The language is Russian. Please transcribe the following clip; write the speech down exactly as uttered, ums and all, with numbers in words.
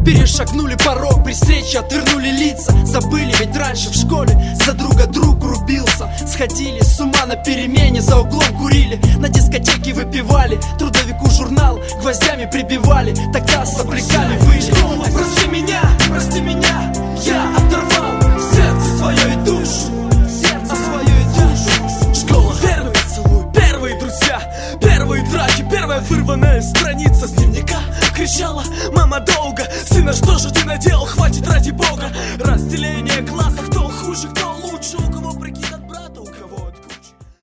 Перешагнули порог, при встрече отвернули лица. Забыли, ведь раньше в школе за друга друг рубился. Сходили с ума на перемене, за углом курили, на дискотеке выпивали, трудовику журнал гвоздями прибивали. Тогда с сопряками выли. Прости меня, прости меня, я оторвал сердце свое и душу, сердце свое и душу. Школа, первый поцелуй, первые друзья, первые драки, первая вырванная страница с дневника. Кричала мама долго: сына, что же ты наделал, хватит ради бога. Разделение класса, кто хуже, кто лучше, у кого прикид.